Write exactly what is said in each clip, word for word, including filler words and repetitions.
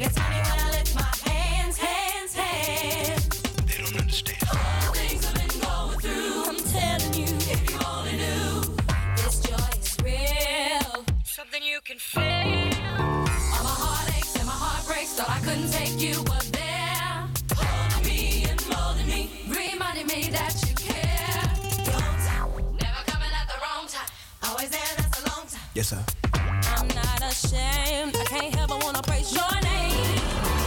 gets funny when I lift my hands, hands, hands. They don't understand. All the things I've been going through. I'm telling you, if you only knew, this joy is real. Something you can feel. All my heartaches and my heartbreaks, thought I couldn't take you, but there, holding me and molding me, reminding me that you care. Your time, never coming at the wrong time. Always there, that's a long time. Yes, sir. I'm not ashamed. I can't help but wanna praise your name.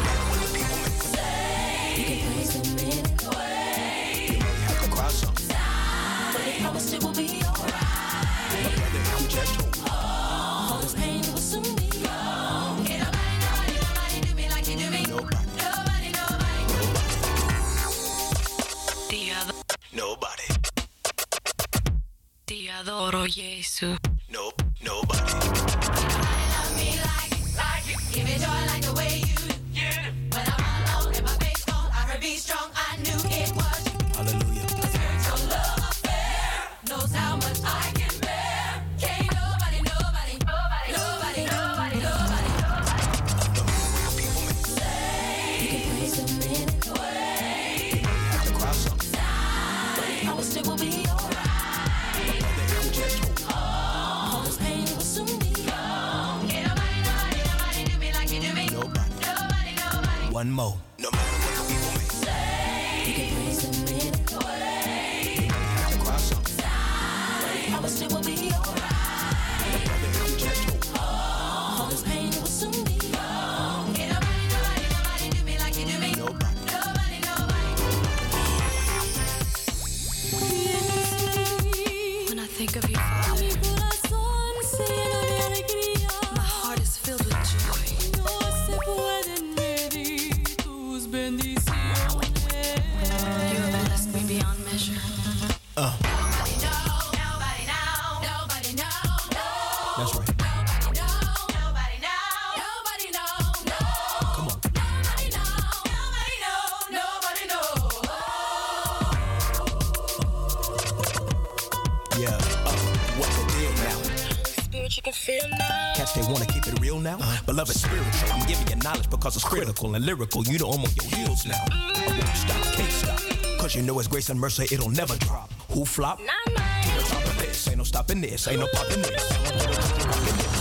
Say, you can praise him in a way. You have to cry some. But he promised it will be alright. My brother, I'm just home. All this pain will soon be gone. Can't nobody, nobody, nobody do me like you do me. Nobody. Nobody, nobody. Ti adoro, Nobody. ti adoro, Gesù. Nope. Nobody. Love me like, like you. Give me joy like the way you do. When I'm alone and my faith gone, I heard be strong. I knew it was you. Hallelujah. A spiritual love affair knows how much I can bear. Can't nobody, nobody, nobody, nobody, nobody, nobody, nobody. Say, you can praise him in a way. You have to cry some. But he promised it will be alright. My brother, I'm just home. All this pain will soon be gone. Can't nobody, nobody, nobody do me like you do me. Nobody. Nobody, nobody. One more. No matter what the people may say. Say, you can praise him in a way. You have to cry some. But he promised it will be alright. My brother, I'm just home. All this pain will soon be gone. Can't nobody, nobody, nobody do me like you do me. Nobody. Nobody, nobody. When I think of you, Father, my heart is filled with joy. You have blessed me beyond measure. Uh, Nobody know, nobody know, nobody know, no. that's right. Nobody know, nobody know, nobody know, no. Come on. Nobody know, nobody know, nobody know. Yeah. Uh, what's the deal now? Spirit, you can feel now. Cats, they wanna keep it real now. Beloved spiritual, I'm giving you knowledge because it's critical and lyrical. You know I'm on your heels now. I won't stop, can't stop. Cause you know it's grace and mercy, it'll never drop. Who flop? Not mine. To the top of this, ain't no stopping this, ain't no popping this. Rockin' this.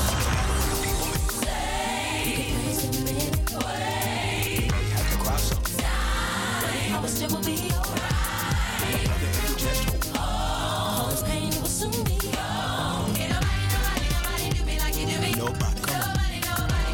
You can praise him in a way. You have to cry some. But he promised it will be alright. My brother, I'm just home. All this pain will soon be gone. Can't nobody, nobody, nobody do me like you do me. Nobody. Come on. Nobody, nobody.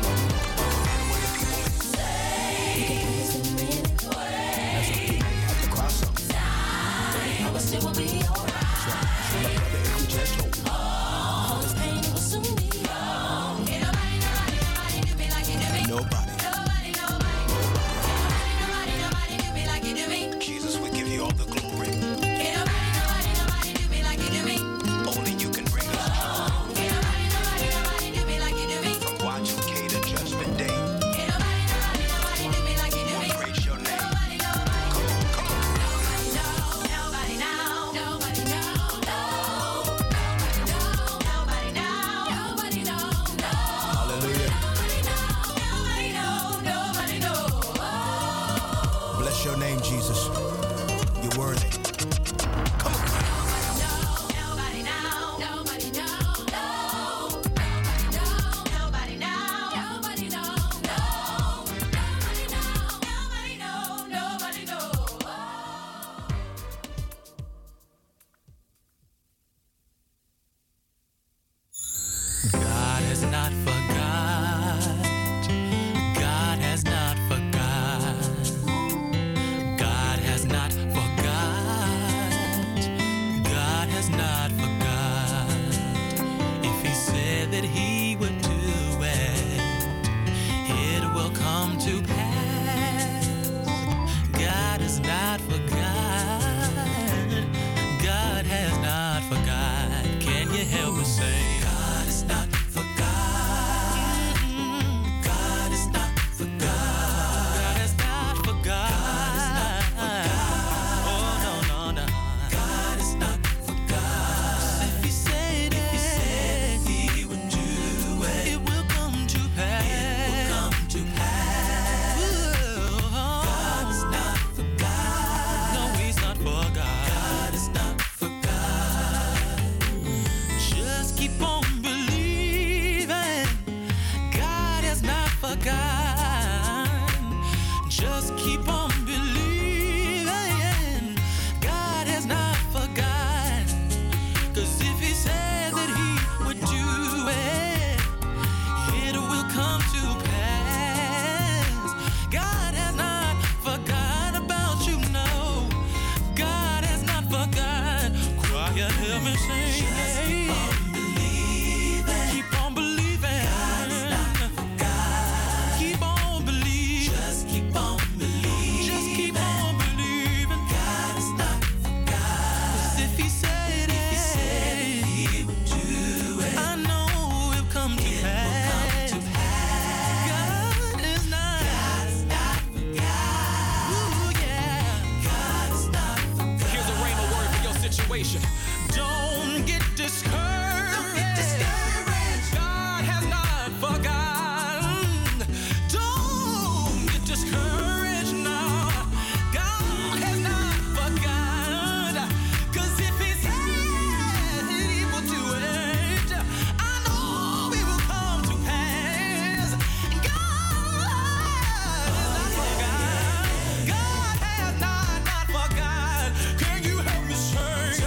Say, you can praise him in a way. You have to cry some. But he promised it will be alright. My brother, I'm just home. All this pain will soon be gone. Can't nobody, nobody, nobody do me like you do me. Nobody. Nobody, nobody. Nobody, nobody, nobody do me like you do me. Jesus, we give you all the glory. Can't nobody, nobody, nobody do me like you do me. Only you can bring us joy. Can't nobody, nobody, nobody do me like you do me. From Y two K to Judgment Day, Can't nobody, nobody, nobody do me like you do me. praise your name. Nobody, nobody. Come on, come on. Nobody know, nobody know, nobody know, no. Nobody know, nobody know, nobody know, no. Hallelujah. Nobody know, nobody know, nobody know. Bless your name, Jesus. You're worthy. Come on. Nobody know, nobody know, no. Nobody know, nobody know, nobody know, no. Nobody know, nobody know, nobody know. God has not forgot. God has not forgot. God has not forgot. God has not forgot. If he said that he would do it, it will come to pass. God has not forgot. God has not forgot. Can you help me say, God has not forgot? keep on believing. God has not forgotten. 'Cause if he said that he would do it, it will come to pass. God has not forgotten about you, no. God has not forgotten. Quiet, help me sing. Just keep on believing. Keep on believing. God has not forgotten. Keep on believing. Just keep on believing. Just keep on believing. God has not forgotten. 'Cause if he said it, if he said it, he would do it. I know it'll come to it pass. Will come to pass. God is not. God is not forgotten. Ooh, yeah. God is not forgotten. Here's a rhema word for your situation. Don't get discouraged. Don't get discouraged. God has not forgotten. Don't get discouraged now. God has not forgotten. 'Cause if he said he will do it, I know it will come to pass. God has not forgotten. God has not, not forgotten. Can you help me say it?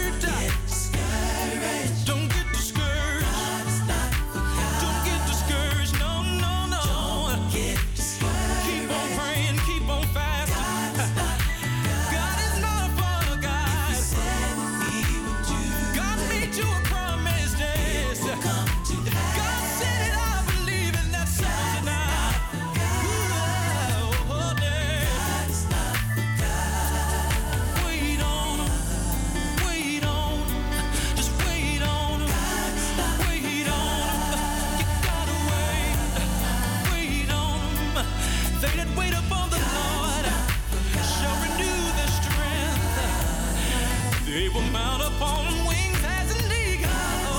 Don't get discouraged. God is not forgotten. Don't get discouraged. No, no, no. Don't get discouraged. Keep on praying. Keep on fasting. God is not forgotten. God is not forgotten. He said he would do it. God made you a promise. Yes. It will come to pass. God said it. I believe in that settles it now. Ooh, oh, yeah. God is not forgotten. Wait on him. Wait on him. Just wait on him. Wait on him. You gotta wait. Wait on him. They that wait upon the Lord shall renew their strength. They will mount upon wings as an eagle.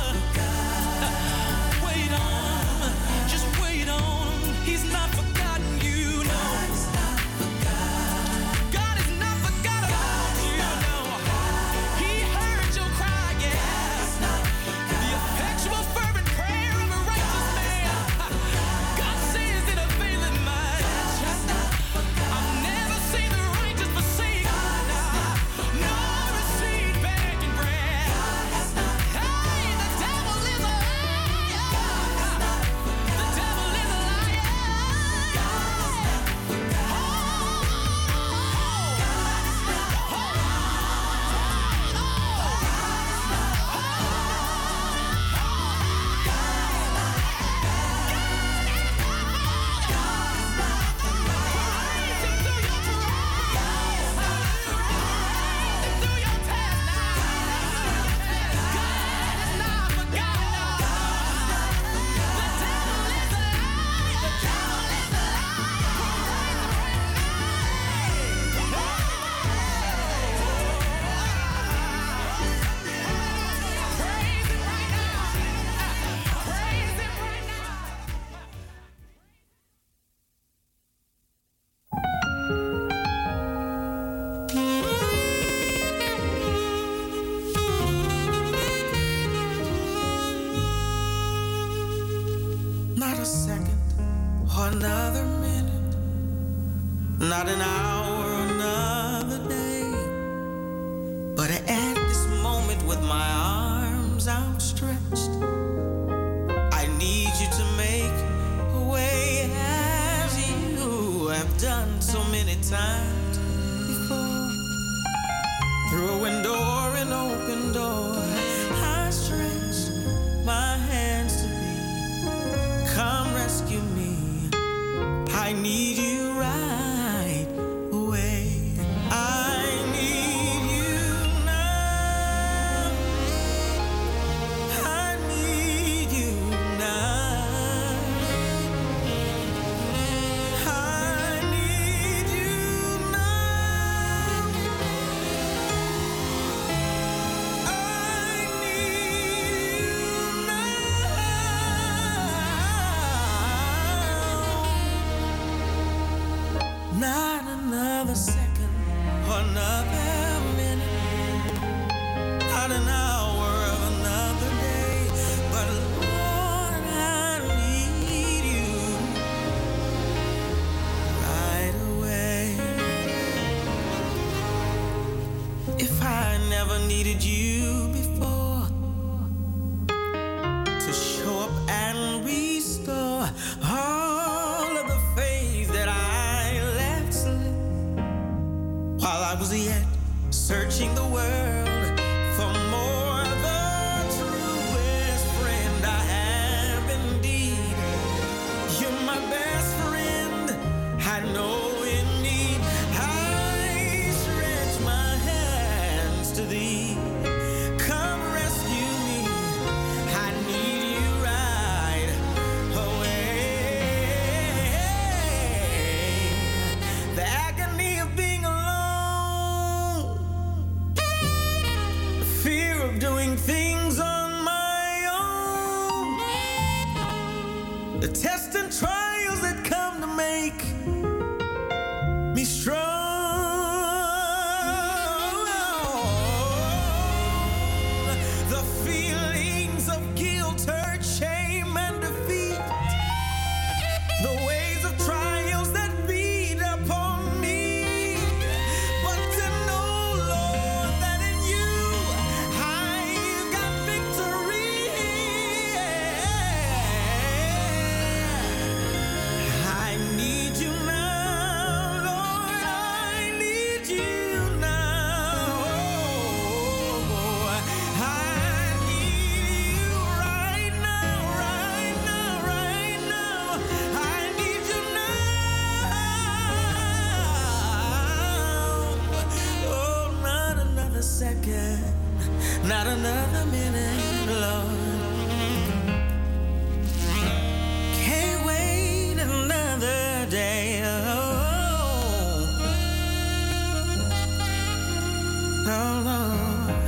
Wait on him. Just wait on him. He's not forgotten you, no. God has not forgotten about you, no. He heard your cry, yes. The effectual fervent prayer of a righteous man. God says it availeth much. I've never seen the righteous forsaken, nor a seed begging bread. Hey, the devil is a liar. The devil is a liar. Not a second or another minute, not an hour or another day, but at this moment with my arms outstretched, I need you to make a way as you have done so many times before. Through a window or an open door, I stretch my hands to thee. Come rescue me. I need you right away. I need you now. I need you now. I need you now. I need you now. Not another second or another minute, not an hour of another day, but Lord, I need you right away. needed you before to show up and restore all of the faith that I left slip while I was yet searching the world for more. The truest friend I have indeed. You're my best friend. I know. Thee, come rescue me. I need you right away. The agony of being alone, the fear of doing things on my own, the tests and trials that come to make me strong. Not another minute, Lord. Can't wait another day. Oh, oh Lord,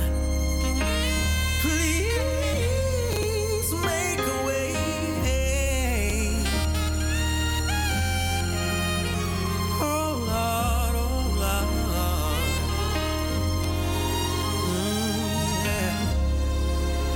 please make a way. Oh Lord, oh Lord.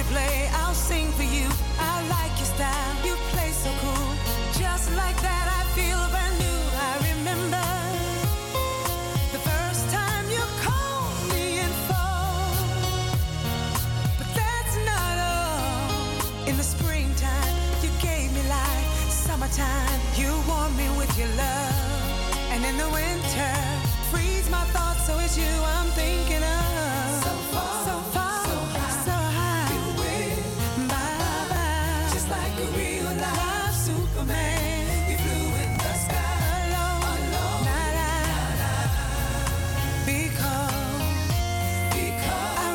play, I'll sing for you. I like your style, you play so cool. Just like that, I feel brand new. I remember the first time you called me in phone. But that's not all. In the springtime, you gave me life. Summertime, you warmed me with your love. And in the winter, freeze my thoughts, so it's you I'm thinking of. So far, so far, so high, so high. You win, bye bye. Just like a real life Superman, you flew in the sky alone, alone. Nah, nah, nah. Because, because I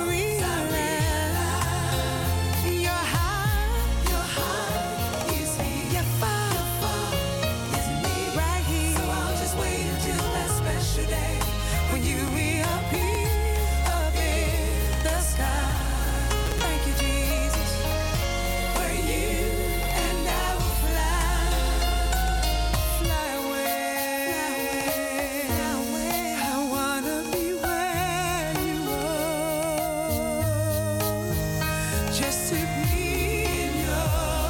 realize you're high, you're high is me, you're far, you're far is me, right here. So I'll just wait until that special day when you reappear up in the sky. Thank you, Jesus, where you and I will fly, fly away, fly away. I wanna be where you are, just to be in your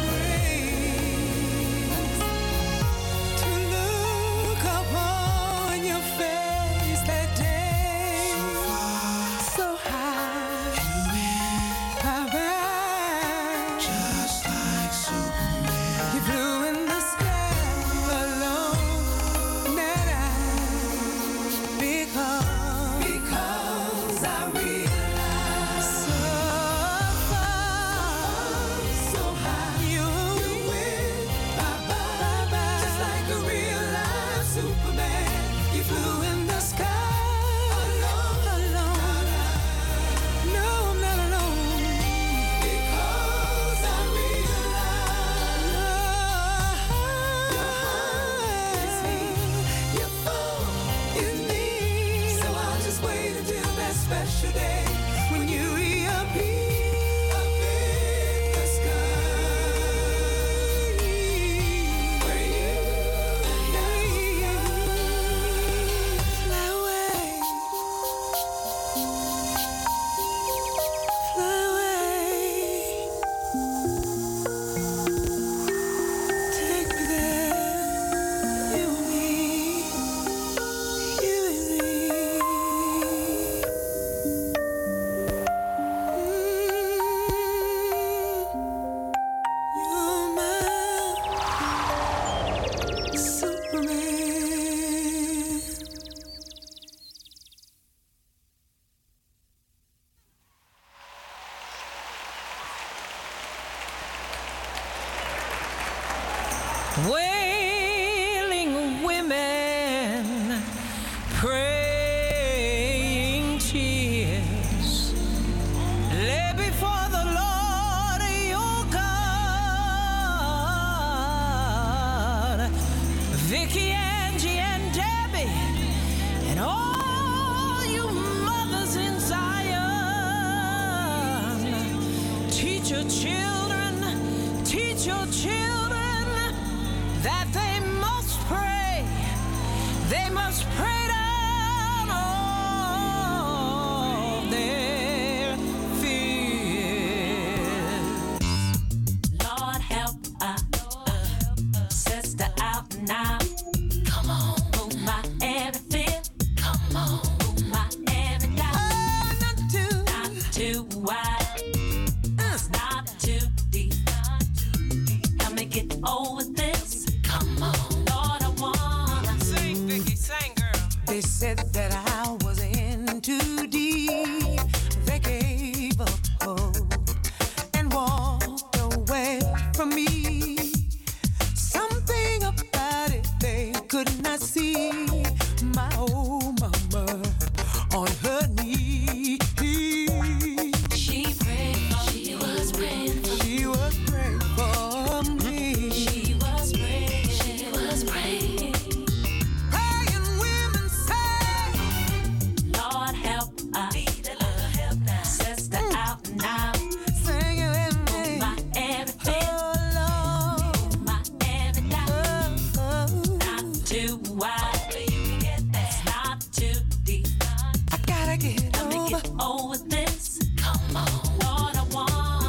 embrace, to look upon your face that day. So high, high, just like Superman. You flew in the sky alone, that I, because, because I realize so far, so high, you, you went bye bye, bye bye, just like a real life Superman. You flew in the sky alone, alone. No, I'm not alone, because I realize your high is me, your fall is me. So I'll just wait until that special day when you reappear up in the sky, where you and I fly away, fly away. Take me there, you and me, you and me. Mm, you're my Superman. Wailing women, praying tears, lay before the Lord your God. Vicky, Angie, and Debbie, and all you mothers in Zion, teach your children, teach your children that they must pray, they must pray down all their fears. Lord help a sister out now. Come on, move my every fear. Come on, move my every doubt. Oh, not too, Not too wide, it's not too deep. Help me get over this. Come on, Lord, I wanna. Sing, Vicky, sing, girl. They said that I was in too deep. They gave up hope and walked away from me. Something about it they could not see. My old mama on her knees. She prayed for me. She was praying for me. She was praying for me. She was praying. She was praying. Praying women say, Lord help a sister out now. sing it with me. My every fear, Oh Lord, my every doubt. oh, oh. Not too wide, it's not too deep. I gotta get Let me over. get over this. Come on, Lord, I want.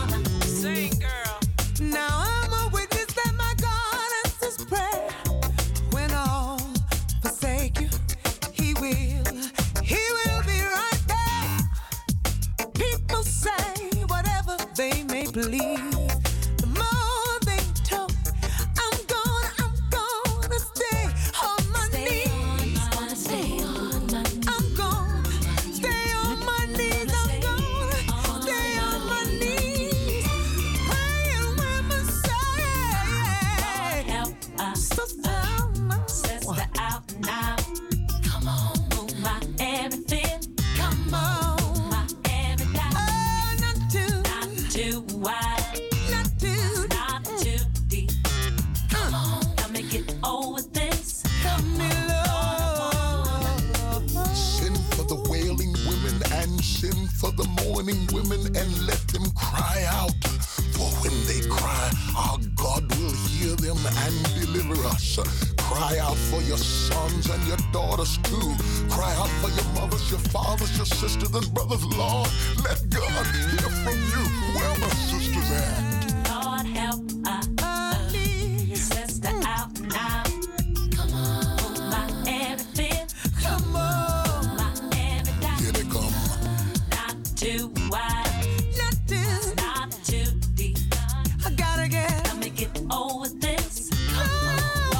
and deliver us. Cry out for your sons and your daughters too. Cry out for your mothers, your fathers, your sisters and brothers. Lord, let God hear from you. Where my sisters at? Lord, help a sister out now. Come on, my everything. Come on, my everything. Here they come. Not too wide, Not this. not too deep. I gotta get. Let me get over this. Oh,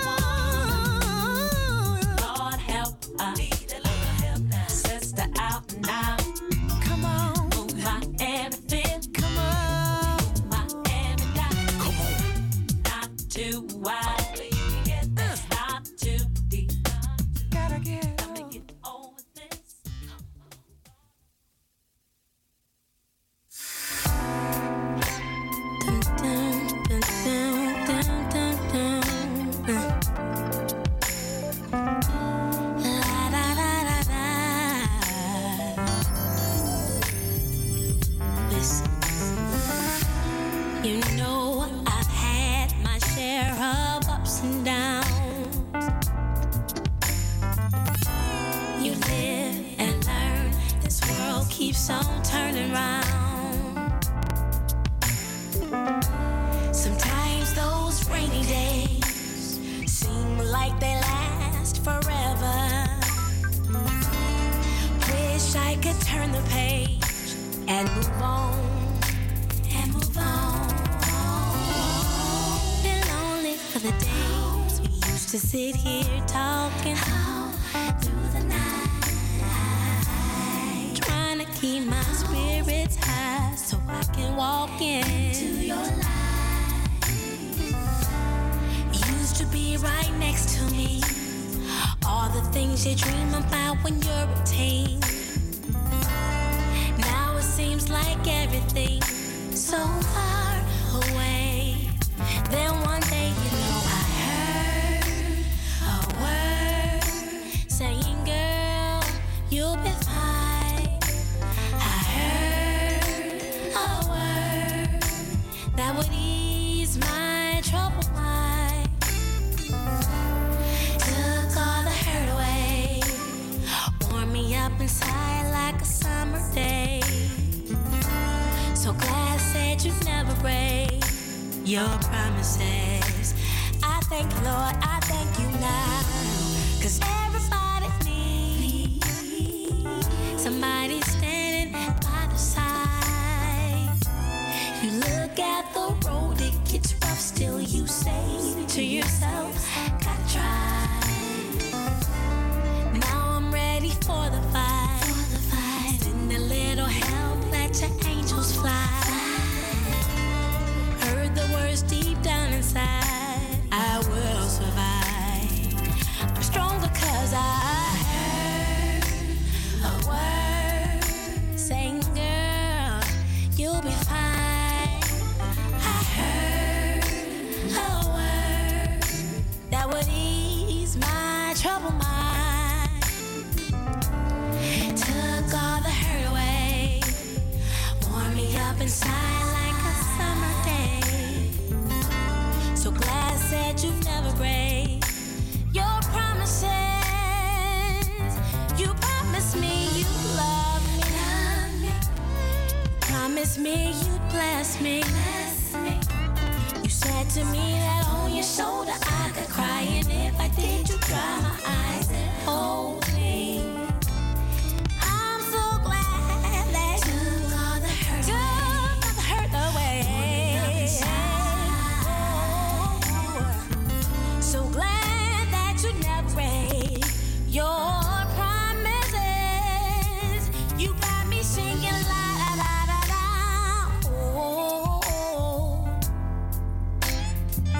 Lord, help a sister out now. come on, Move my everything. come on. My everything. Come on. Not too wide, not too deep. Gotta get. Let me get over this. Listen, you know I've had my share of ups and downs. You live and learn. This world keeps on turning round. Sometimes those rainy days seem like they last forever. Wish I could turn the page and move on, and move on. Been lonely for the days we used to sit here talking through the night, trying to keep my spirits high so I can walk into your life. Used to be right next to me, all the things you dream about when you're a teen. Now it seems like everything's so far away. Then one day, you know, I heard a word saying, girl, you'll be fine. I heard a word that would ease my troubled mind. Took all the hurt away, warmed me up inside like a summer day. So glad said you'd never break your promises. I thank you, Lord, I thank you now. Cause everybody needs somebody standing by the side. You look at the road, it gets rough, still you say to yourself, gotta try. Now I'm ready for the fight. Send a little help, let your angels fly. Heard the words deep down inside, I will survive. I'm stronger cause I heard a word saying, girl, you'll be fine. I heard a word that would ease my troubled mind. Took all the hurt away, warmed me up inside like a summer day. So glad said you'd never break your promises. You promised me you'd love me, promised me you'd bless me. You said to me that on your shoulder I could cry, and if I did, you dry my eyes and hold me. I'm so glad that you took all the hurt away. Took all the hurt away. So glad that you never break your promises. You got me singing la da da da da. Oh.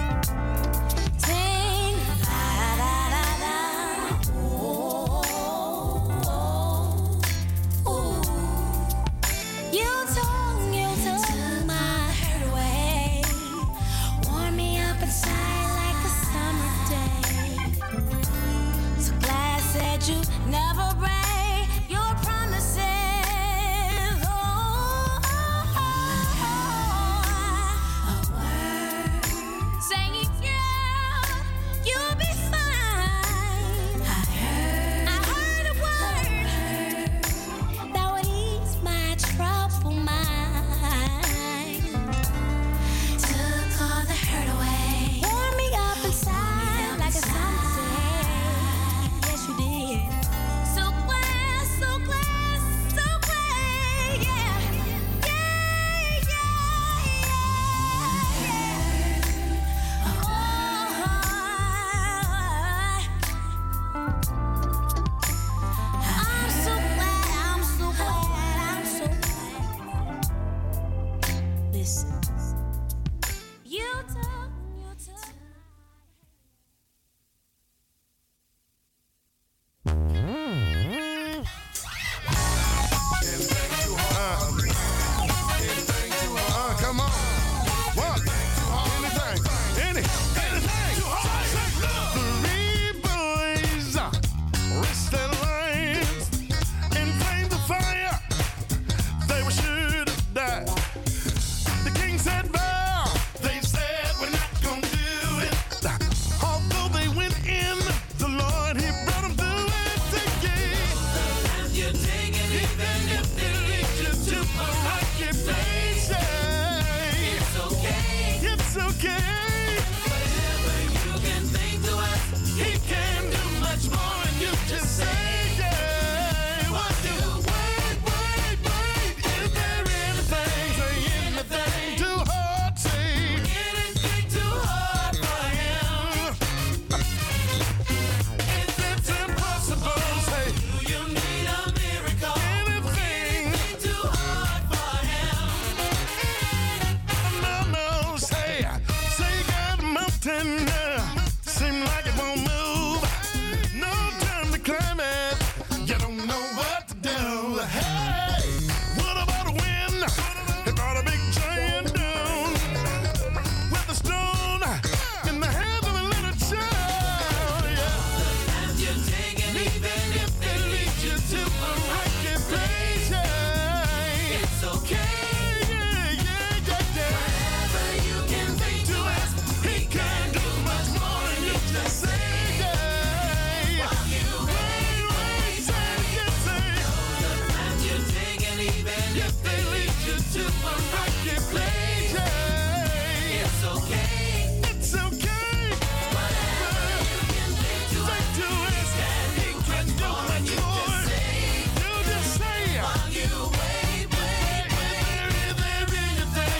mountain uh, seem like it won't move. No time to climb it. You don't know what to do. Hey, what about a wind? It brought a big giant down with a stone in the hands of a little child. Yeah. And you take it even if it leads you to a rocky place. Yeah. It's okay. Yeah, yeah, yeah, yeah. Whatever you can think to ask, he can do much more than you just say. Yeah. While you wait, wait, say, Yeah, say. and you take it even if they lead you to a rocky place. Yeah. It's okay. It's okay. Whatever you can think to Think ask, to it. he can do much more than you just say. You just say it. While you wait, wait, wait, anything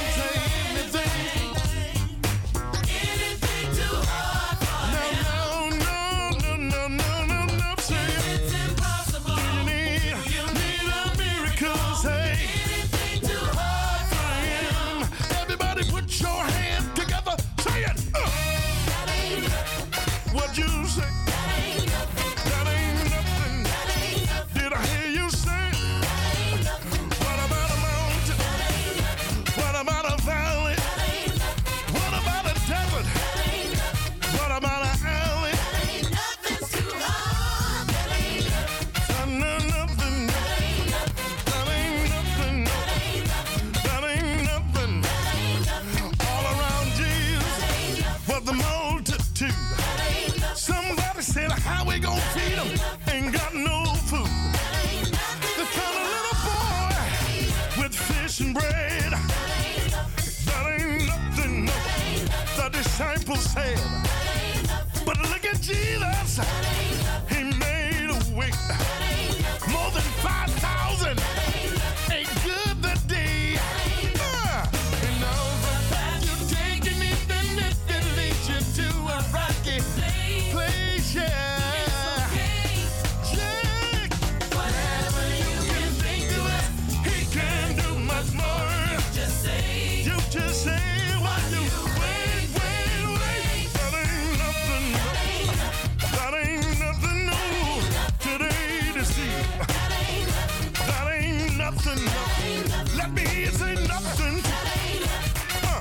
too hard for him. No, no, no, no, no, no, no, say it. It's impossible. You need, need a miracle, say Anything too hard for him. Everybody put your hand together, say it. Uh. What you say? That ain't nothing. Did I hear you say? What about a mountain? What about a valley? What about a desert? What about an alley? nothing's too hard. That ain't nothing. That ain't nothing. That ain't nothing. All around Jesus was the multitude. Somebody said, how we gonna feed them? Ain't got no food. They found a little boy with fish and bread. That ain't nothing, no. The disciples said. But look at Jesus. He made a way. More than five thousand. Ain't good that day. Ah, and all the path you're taking, even if it leads you to a rocky place, yeah. Yeah. Whatever you can think to ask, He can do much more. just say. You just say what you wait, wait, wait. That ain't nothing. That ain't nothing new. Today to see. That ain't nothing. No. Let me hear you say nothing. Huh.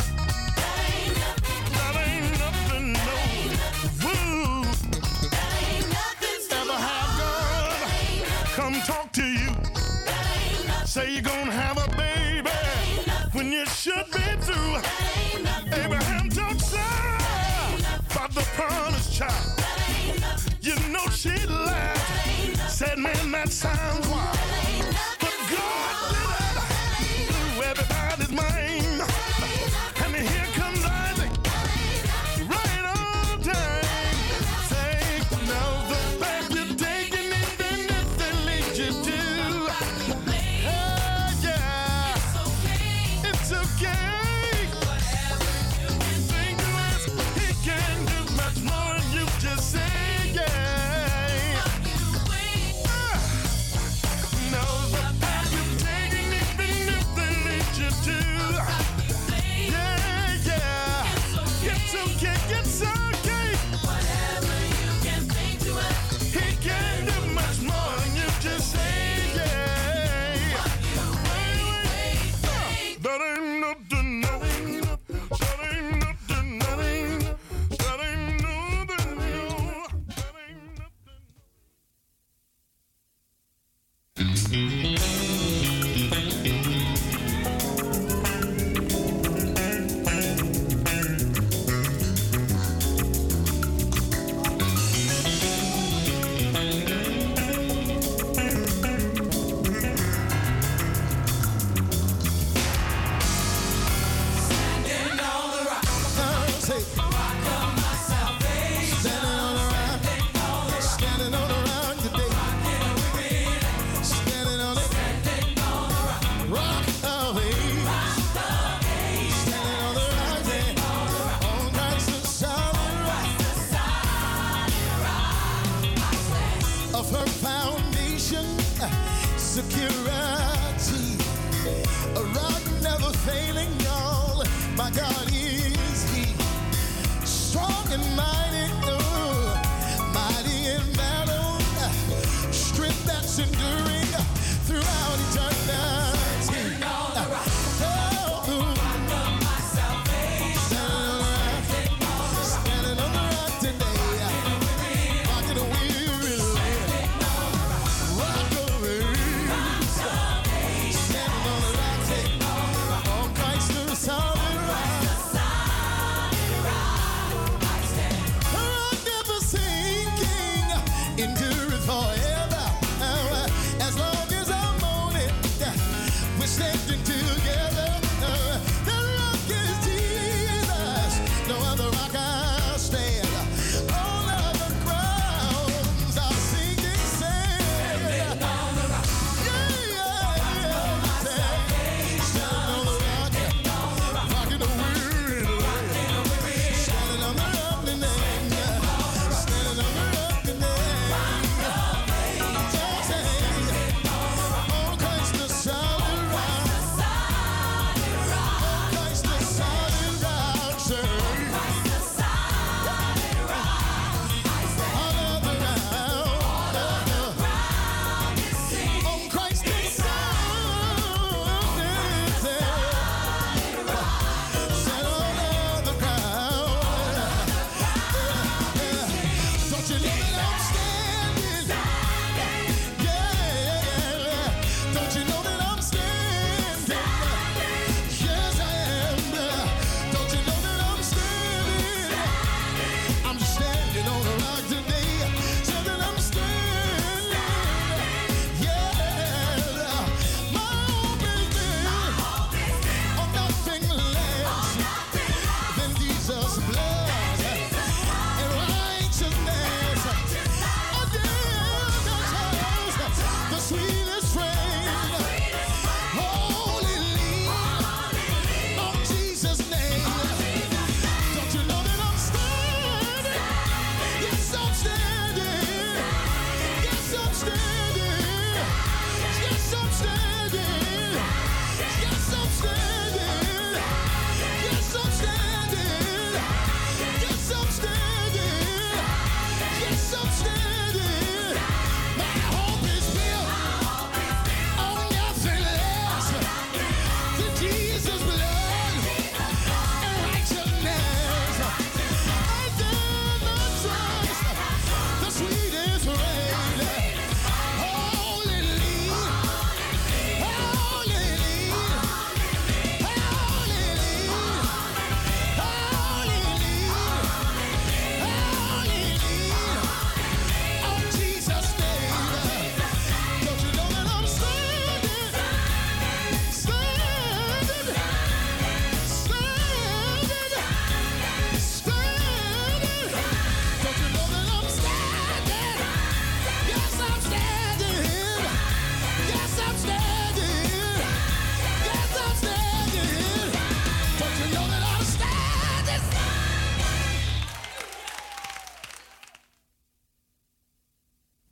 That ain't nothing. No. Woo. Ever have God come talk to you? Say you're gonna have a baby when you should be through. Abraham told Sarah about the promised child. You know she laughed, said, man, that sounds wild. But God did it, blew everybody's mind. And here comes Isaac, right on time. Say, now the path you're taking, even if they lead you to. Oh, yeah. It's okay. Think to ask, he can do much more than you just say, yeah. Ah.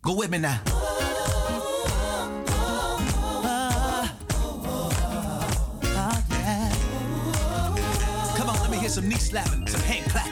Go with me now. Come on, let me hear some knee slapping, some hand clapping.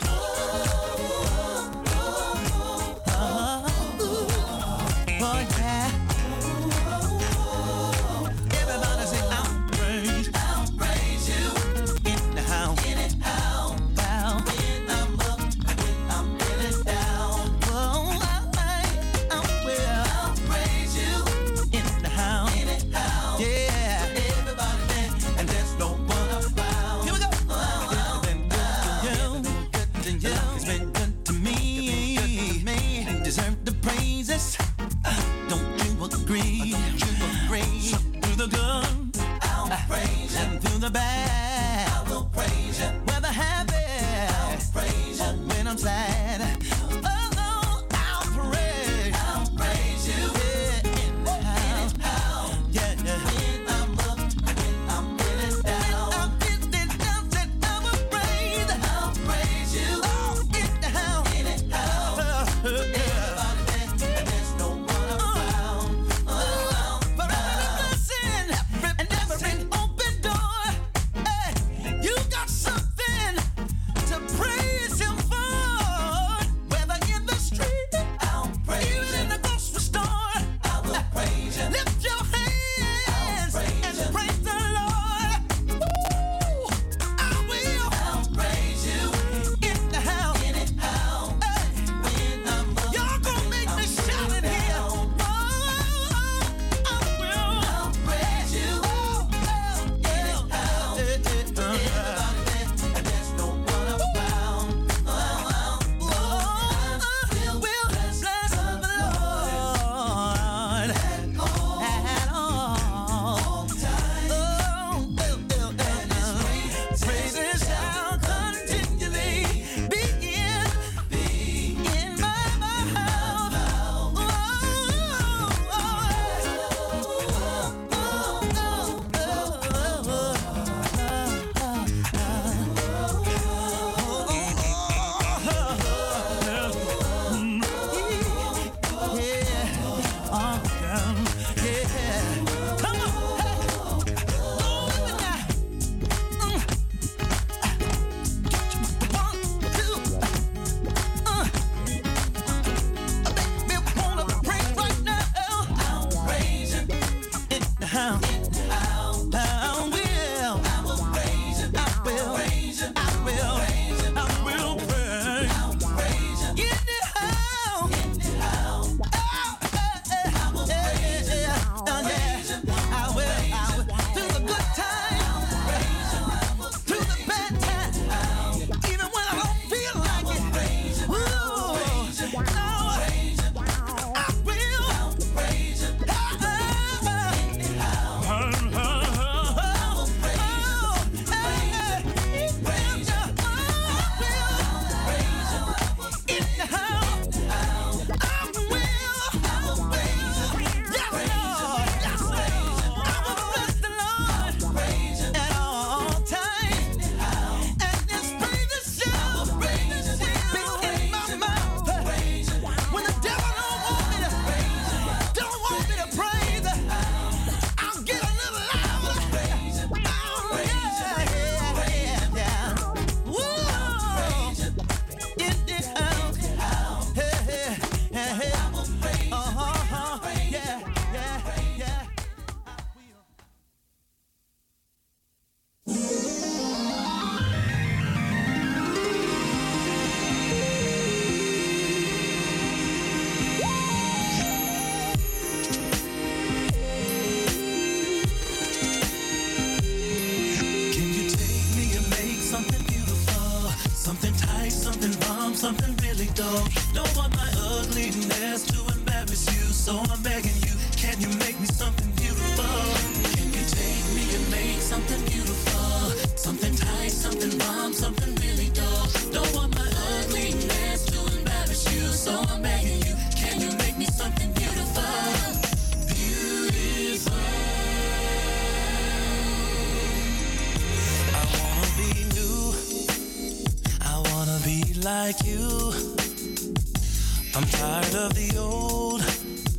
Like you, I'm tired of the old,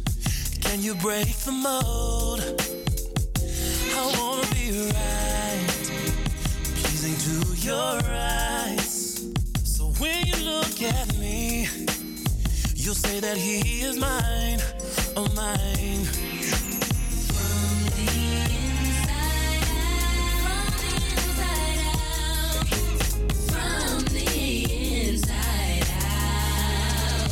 Can you break the mold? I wanna be right, pleasing to your eyes. So when you look at me, you'll say that he is mine, oh mine. From the inside out, from the inside out.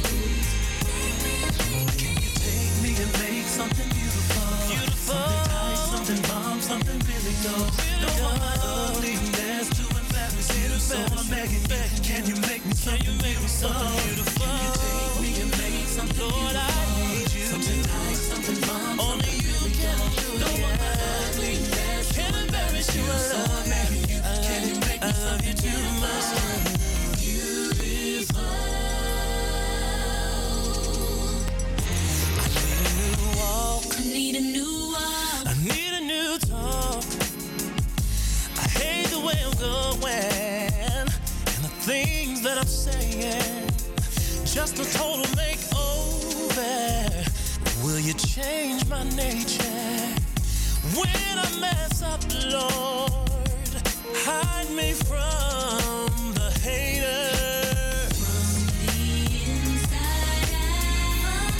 Can you take me and make something beautiful? Beautiful. Something tight, something bomb, something really dope. Don't want my ugliness to embarrass you. So I'm begging you, can you make me something beautiful? Beautiful. Can you take me and make something Lord, beautiful? I need you. Something tight, something bomb, only you can do it. Don't want my ugliness can't embarrass you. So I'm begging you, can you make me something beautiful? Beautiful. I need a new walk. I need a new walk. I need a new talk. I hate the way I'm going and the things that I'm saying. Just a total makeover. Will you change my nature? When I mess up, Lord, hide me from the hater. From the inside out,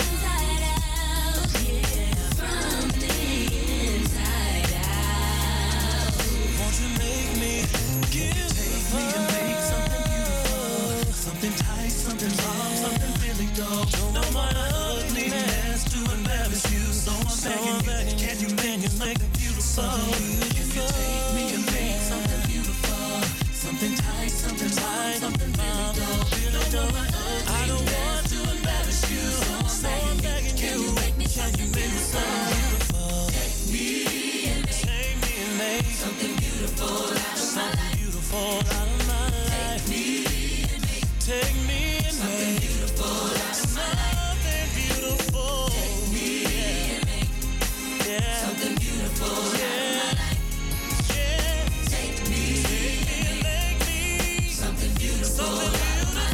yeah. From the inside out. Won't you make me give Take me and make something beautiful, something tight, something bomb, something really dope. Don't want ugliness to embarrass you, so I'm begging you, can you make it make it beautiful? Can you take me and make something beautiful, something tight, something tight, something really dope. I don't want to embarrass you, so I'm begging you, can you make me something beautiful? Take me and take me and make something beautiful out of my life. Beautiful out of my life. Take me and make take me and something make beautiful out of my life. Something beautiful. Take me and make yeah. something beautiful out of my life. Yeah. Take me and make me something beautiful. Something beautiful.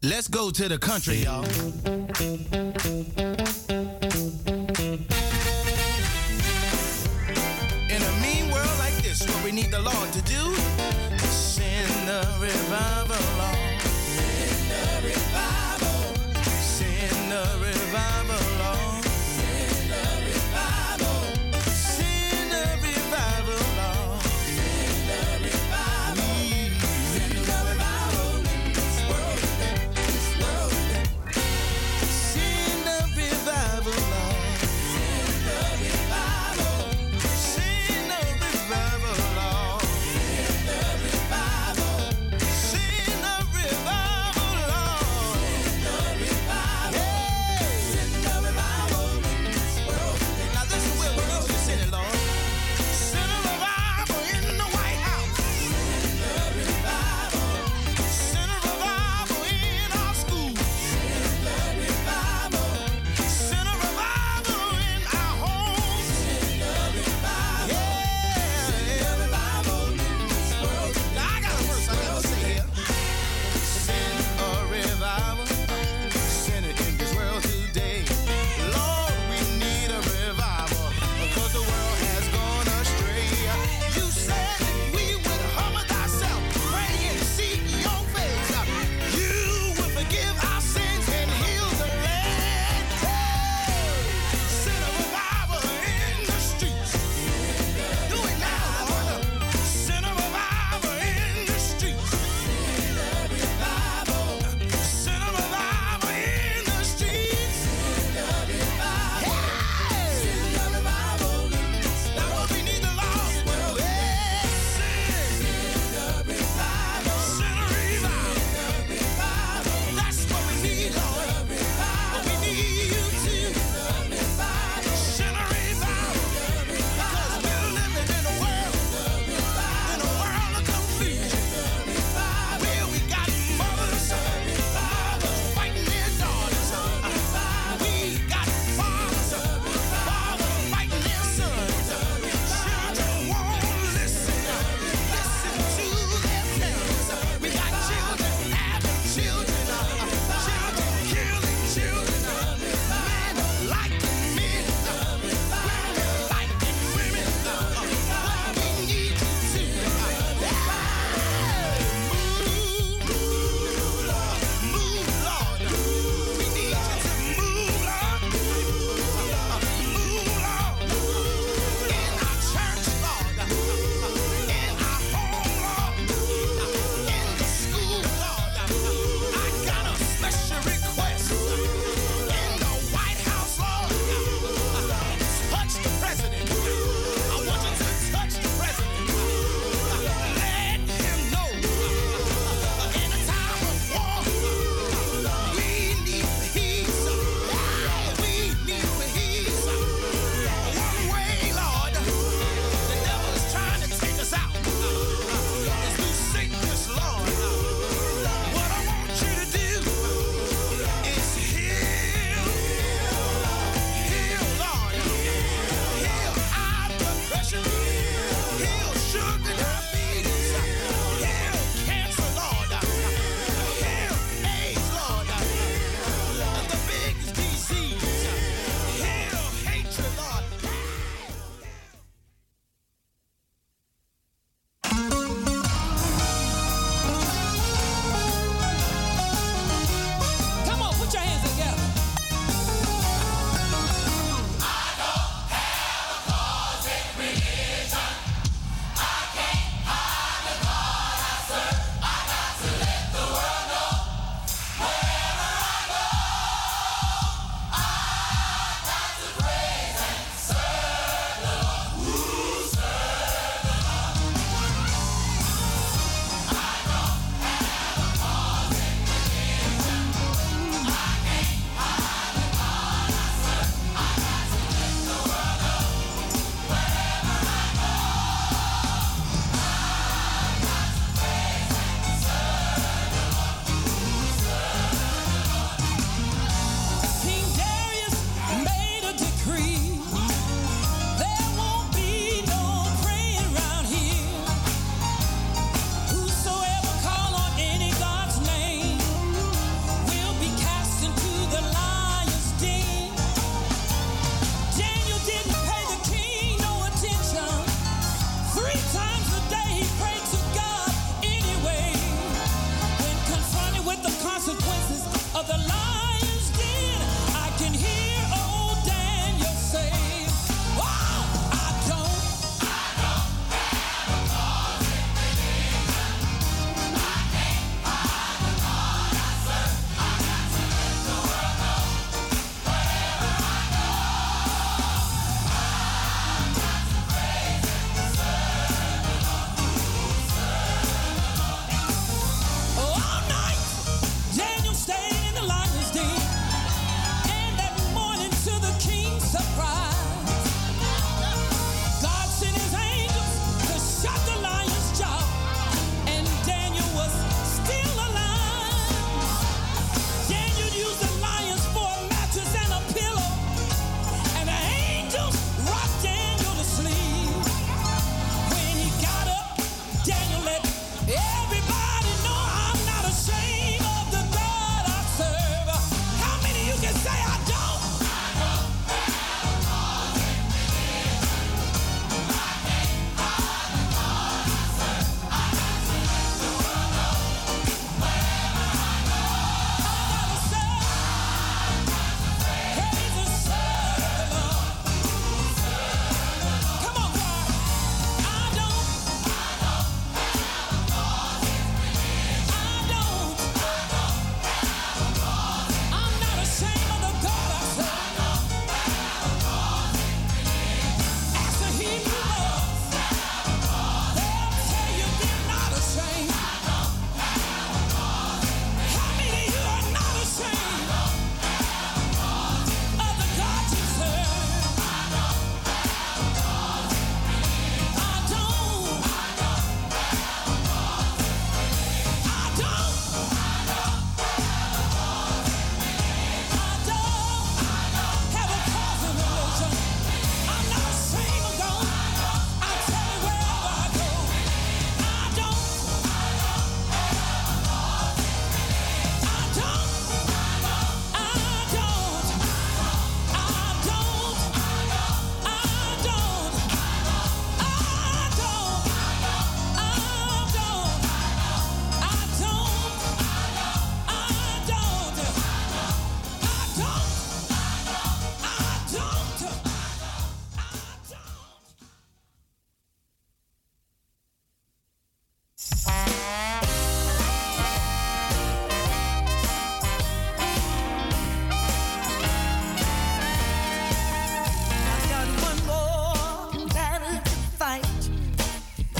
Let's go to the country, y'all. In a mean world like this, what we need the Lord to do is send a revival, Lord. Send a revival. Send a revival, Lord. Send a revival. Send a revival, Lord. Send a revival. Send a revival in this world, this world. Send a revival, Lord. Send a revival. Send a revival, Lord. Send a revival. Send a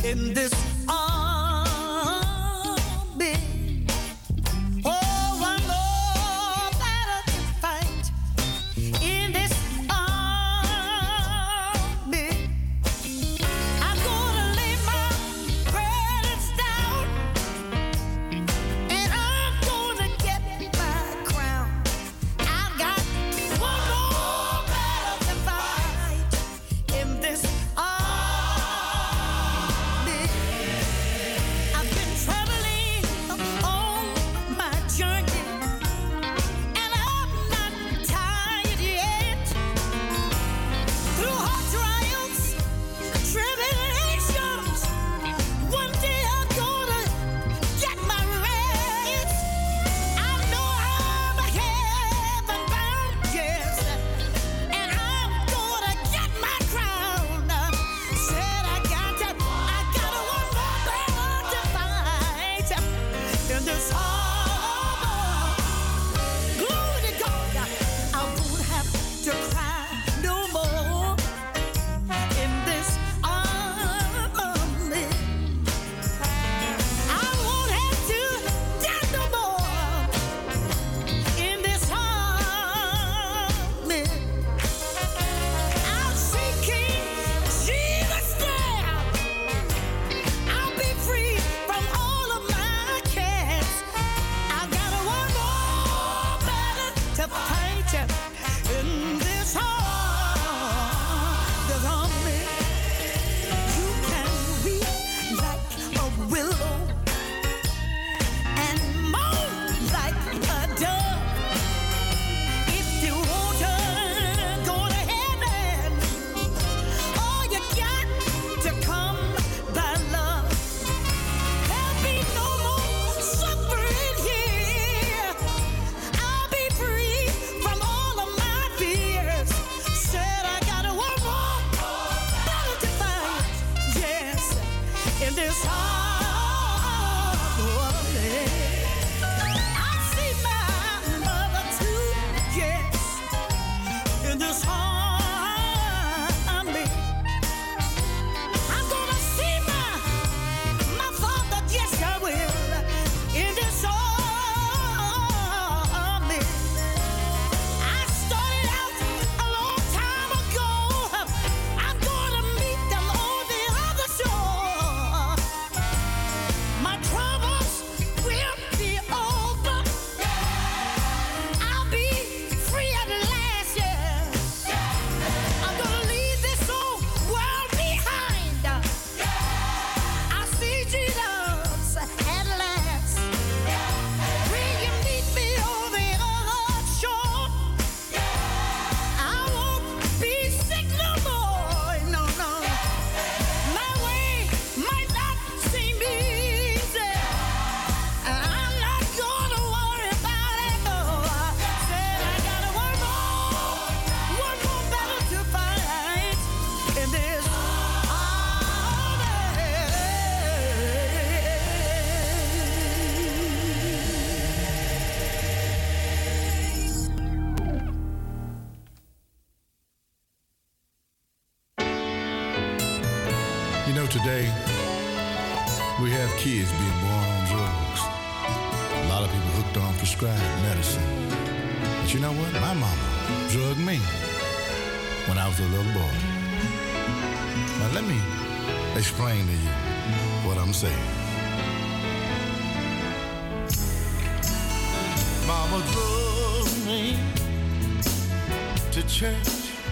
in this army. Oh, one more battle to fight in this army. I'm gonna lay my burdens down, and I'm gonna get my crown. I've got one more battle to fight in this army. I've been traveling on my journey, and I'm not tired yet. Through hard trials, tribulations, one day I'm gonna get my rest. I know I'm heaven bound, yes, and I'm gonna get my crown. Said I got to, I got one more battle to fight in this harbor. Glory to God, I won't have to cry no more in this army. I won't have to die no more in this army. I'll see King Jesus there. I'll be free from all of my cares. I've got one more battle to fight in this army. You can weep like a willow and moan like a dove. If you want to go to heaven, all you got to come by love. There'll be no more suffering here. I'll be free from all of my fears. Said I got one more battle to fight, yes, in this army. I see my mother too, yes, in this army. I'm gonna see my my father, yes I will, in this army. I started out a long time ago. I'm gonna meet them on the other shore. My troubles will be over. I'll be free at last, yes. I'm gonna leave this old world behind. I'll see Jesus at last. Will you meet me on the other shore? I won't be sick no more, no, no. My way might not seem easy. I'm not gonna worry about it, no. Said I got one more, one more battle to fight in this You know, today we have kids being born on drugs. A lot of people hooked on prescribed medicine. But you know what? My mama drugged me when I was a little boy. Now let me explain to you what I'm saying. Mama drove me to church.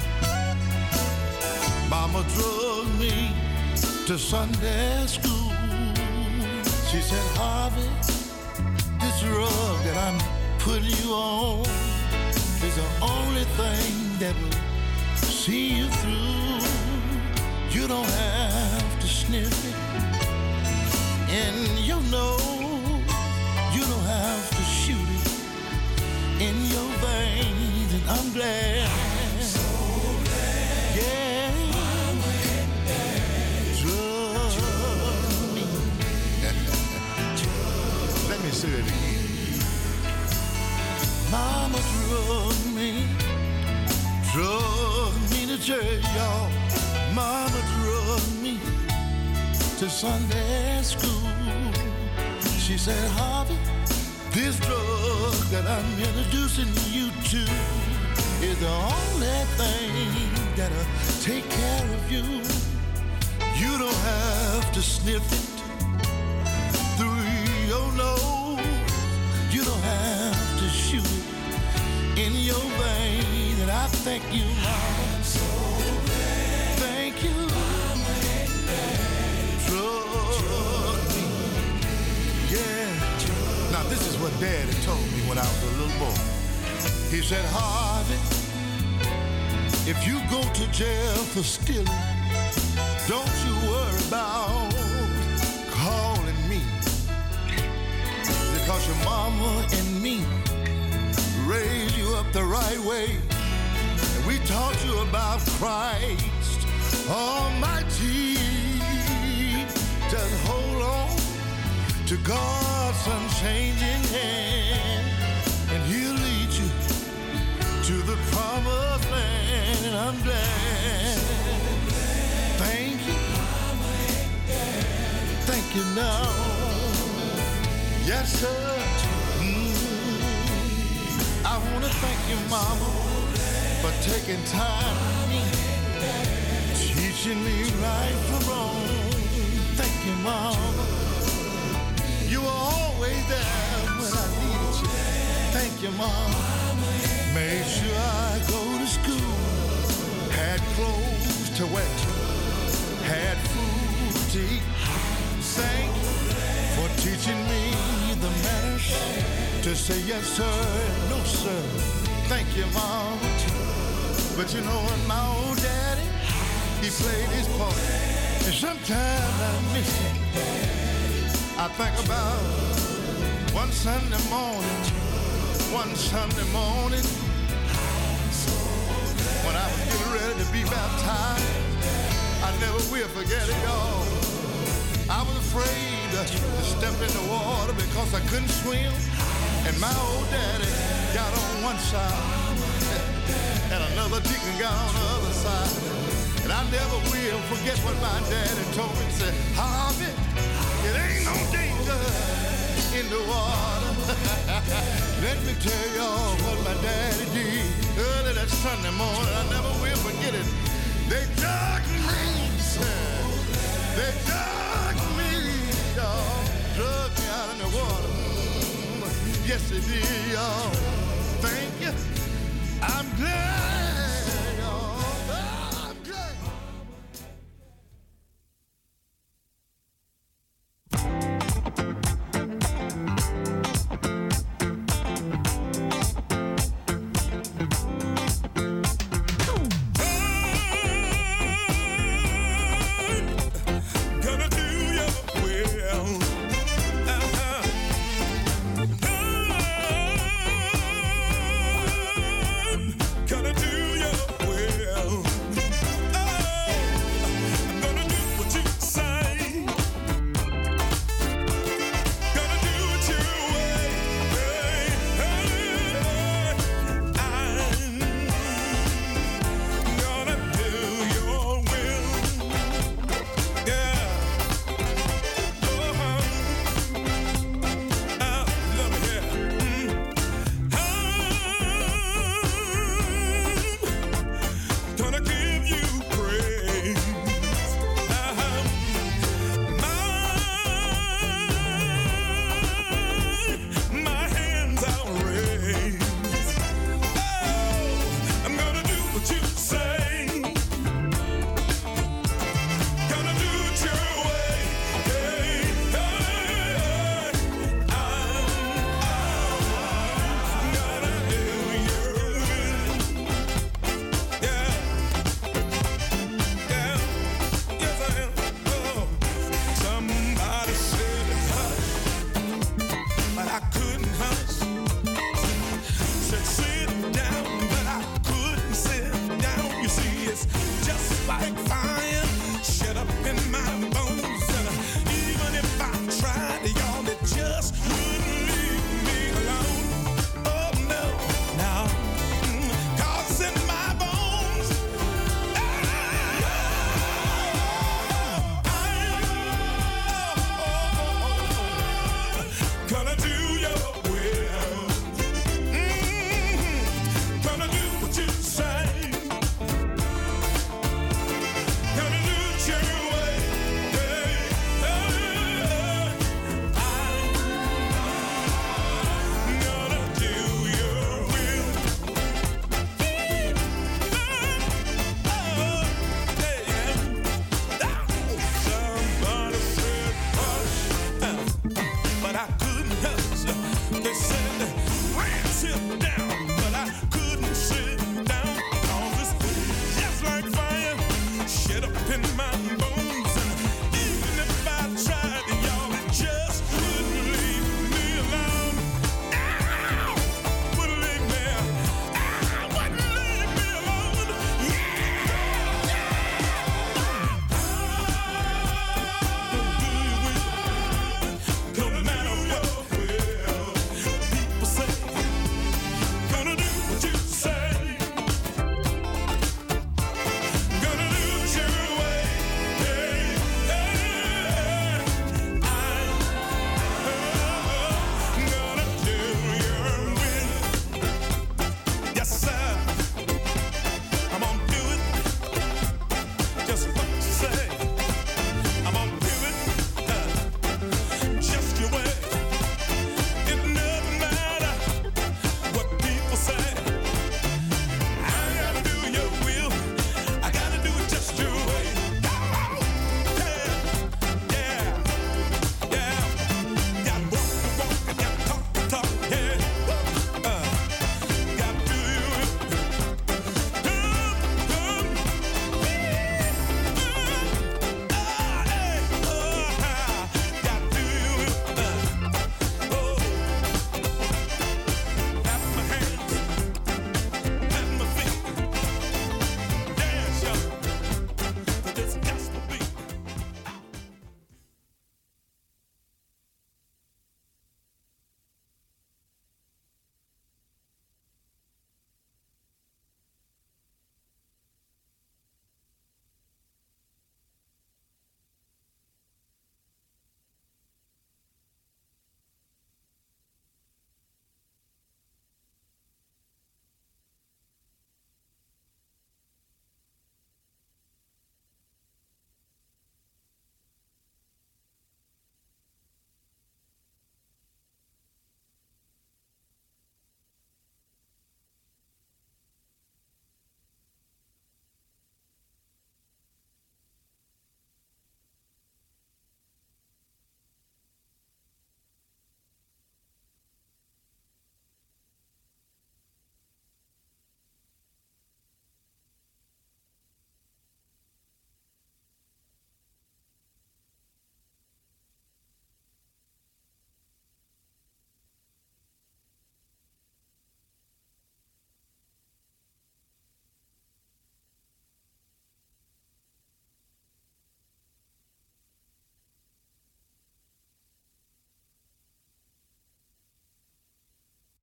Mama drove me to Sunday school. She said, Harvey, this drug that I'm putting you on is the only thing that will see you through. You don't have to sniff it in your nose. You don't have to shoot it in your veins. And I'm glad. I'm so glad. Yeah. Mama drug me. Let me say it again. Mama drug me. Drug me to church, y'all. Mama drug me to Sunday school. She said, Harvey, this drug that I'm introducing you to is the only thing that'll take care of you. You don't have to sniff it through your nose. You don't have to shoot it in your vein. And I thank you, Mama. So thank you. Mama and Daddy drug me. Yeah. Now this is what Daddy told me when I was a little boy. He said, Harvey, if you go to jail for stealing, don't you worry about calling me, because your mama and me raised you up the right way. And we taught you about Christ Almighty. Just hold on to God's unchanging hand, and He'll lead you to the promised land. And I'm glad. Thank you. Thank you now. Yes, sir. Mm. I want to thank you, Mama, for taking time with me, teaching me right from wrong. Thank you, Mama. You were always there when I needed you. Thank you, Mama. Made sure I go to school, had clothes to wear, had food to eat. Thank you for teaching me the manners to say yes, sir, and no, sir. Thank you, Mama. But you know what, my old daddy, he played his part, and sometimes I miss him. I think about one Sunday morning, one Sunday morning, when I was getting ready to be baptized. I never will forget it, y'all. I was afraid to step in the water because I couldn't swim, and my old daddy got on one side, and another deacon got on the other side. And I never will forget what my daddy told me. He said, Harvey, it ain't no danger in the water. Let me tell y'all what my daddy did early that Sunday morning. I never will forget it. They dug me, they dug me, y'all, drug me out in the water. Mm, yes, they did, y'all.